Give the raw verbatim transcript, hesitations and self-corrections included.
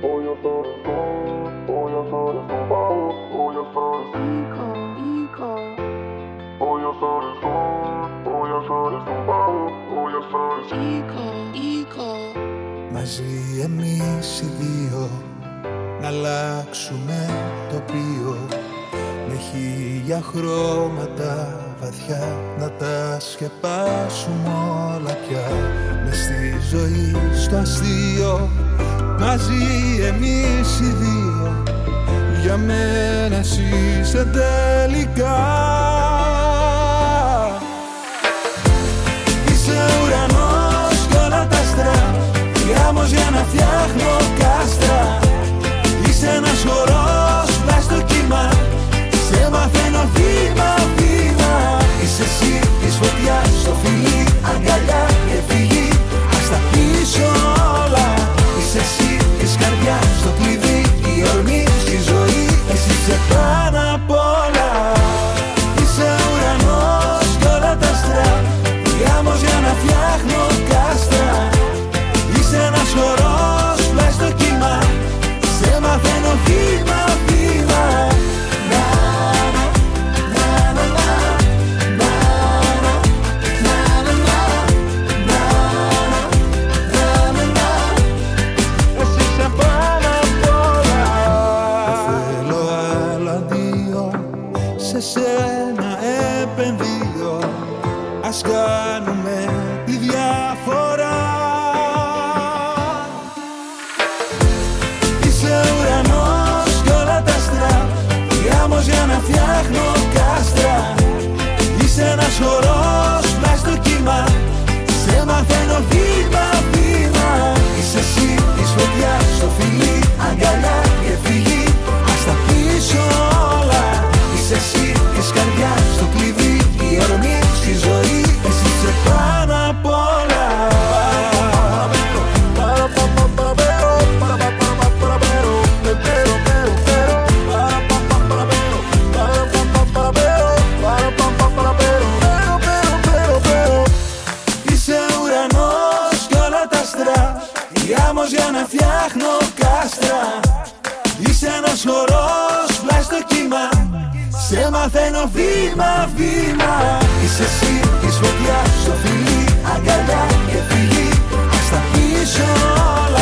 Voy a hacer esto, voy a hacer esto, vamos, voy a hacer esto. Eco, eco. Voy a hacer esto, voy a hacer esto, vamos, voy a hacer esto. Eco, eco. Μαζί εμείς οι δύο να αλλάξουμε τοπίο, με χίλια χρώματα βαθιά να τα σκεπάσουμε όλα πια. Μες στη ζωή, στο αστείο, μαζί εμείς οι δύο, για μένα εσύ είσαι τελικά. Είσαι ουρανός κι όλα τα άστρα, γράμμος για να φτιάχνω κάστρα. Είσαι ένας χορός πλάι στο κύμα, σε μαθαίνω βήμα βήμα. Είσαι εσύ της φωτιάς στο φιλί, αγκαλιά και φυγή, ας τα πίσω όλα. Είσαι εσύ της καρδιάς στο κλειδί, η ορμή στη ζωή, εσύ είσαι πάνω απ' όλα. Είσαι ουρανός κι όλα τα άστρα, γράμμος για να φτιάχνω κάστρα. Είσαι ένας χορός πλάι στο κύμα, σε μαθαίνω βήμα βήμα. Να, να, να, να, να, να, να, να, να, να. Εσύ είσαι πάνω απ' όλα. Δεν θέλω άλλο αντίο, σε σένα επενδύω, ας κάνουμε τη διαφορά. Είσαι ουρανός κι όλα τα άστρα, γράμμος για να φτιάχνω κάστρα. Είσαι ένας χορός πλάι στο κύμα, σε μαθαίνω βήμα βήμα. Είσαι εσύ της φωτιάς στο φιλί, αγκαλιά και φυγή, ας τα πίσω όλα. Είσαι εσύ της καρδιάς στο κλειδί, η ορμή στη ζωή, εσύ είσαι πάνω απ' όλα. Είσαι ουρανός κι όλα τα άστρα, γράμμος για να φτιάχνω κάστρα. Είσαι ένας χορός πλάι στο κύμα, σε μαθαίνω βήμα βήμα. Είσαι εσύ της φωτιάς στο φιλί, αγκαλιά και φυγή, ας τα πίσω όλα.